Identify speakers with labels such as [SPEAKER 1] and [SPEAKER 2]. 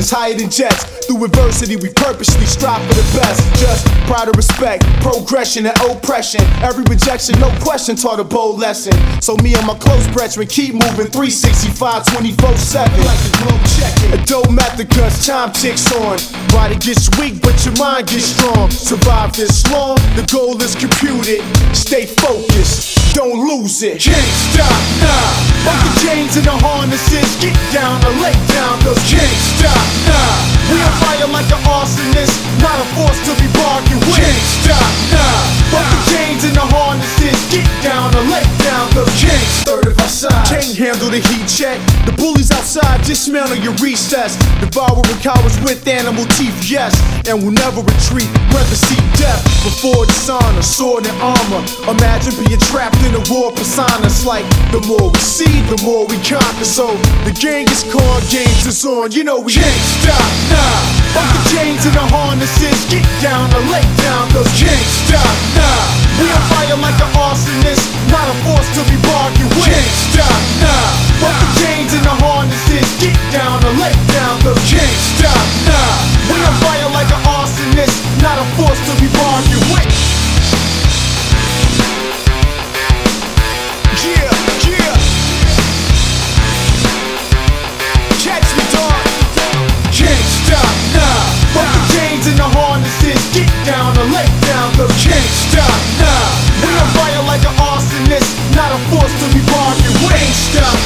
[SPEAKER 1] dreams higher than jets. Through adversity, we purposely strive for the best. Just pride and respect, progression and oppression. Every rejection, no question, taught a bold lesson. So me and my close brethren keep moving 365, 24/7. Like the globe checking. A dope method, cause time ticks on. Body gets weak, but your mind gets strong. Survive this long, the goal is computed. Stay focused, don't lose it. Can't stop, nah. Bump the chains and the harnesses. Get down or lay down, those can't stop, nah. We on fire like an arsonist, not a force to be bargained with. Can't stop, nah. Bump the chains and the harnesses. Get down or lay down, those can't. Third of our side. Can't handle the heat check. The bullies outside dismantle your recess. Devouring cowards with animal teeth, yes. And we'll never retreat, rather see death before dishonor, sword and armor. Imagine being trapped in a war persona. It's like the more we see, the more we conquer. So the gang is called Games is on. You know we can't stop, nah. Bump the chains and the harnesses. Get down or lay down, those can't stop, nah. We on fire like an arsonist, not a force to be bargained with. Can't stop, nah. Bump the chains and the harnesses. Get down or lay down, those can't stop, nah. We on fire like an arsonist, not a force to be bargained with. Yeah, yeah. Catch me, dog. Can't stop, nah. Bump the chains and the harnesses. Get down or lay down, those can't stop, nah. We on fire like an arsonist, not a force to be bargained with. Ain't stop,